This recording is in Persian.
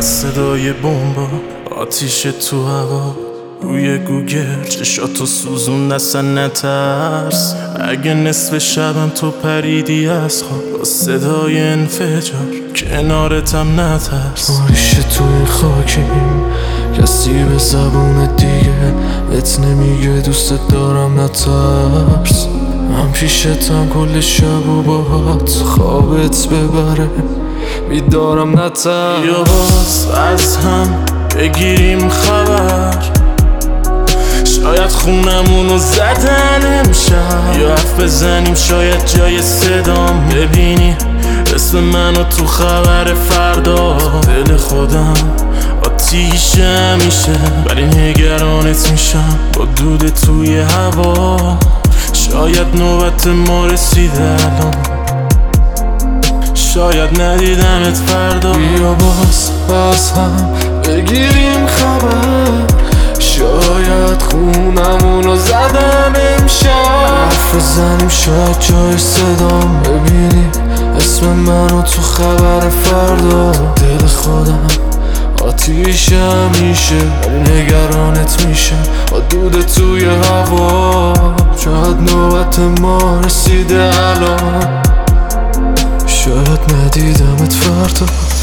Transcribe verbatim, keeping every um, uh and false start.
از صدای بمبا، آتیش تو هوا، روی گوگل چشاتو سوزون اصلا نترس. اگه نصف شبم تو پریدی از خواب با صدای انفجار، کنارتم نترس. آریشه توی خاکیم، کسی به زبون دیگه ات نمیگه دوست دارم نترس. من پیشتم کل شب و باهات خوابت ببره بیدارم نترس. یا باز از هم بگیریم خبر، شاید خونمونو زدن امشب، یا حرف بزنیم شاید جای صدام ببینی اسم منو تو خبر فردا. دل خودم آتیش همیشه، ولی نگرانت میشم با دود توی هوا. شاید نوبت ما رسیده الان، شاید ندیدمت فردا. بیا باز از هم بگیریم خبر، شاید خونمونو زدن امشب، حرف بزنیم شاید جای صدام ببینی اسم منو تو خبر فردا. دل خودم آتیش همیشه، ولی نگرانت میشه با دود توی هوا. شاید نوبت ما رسیده الان، شاید ندیدمت فردا.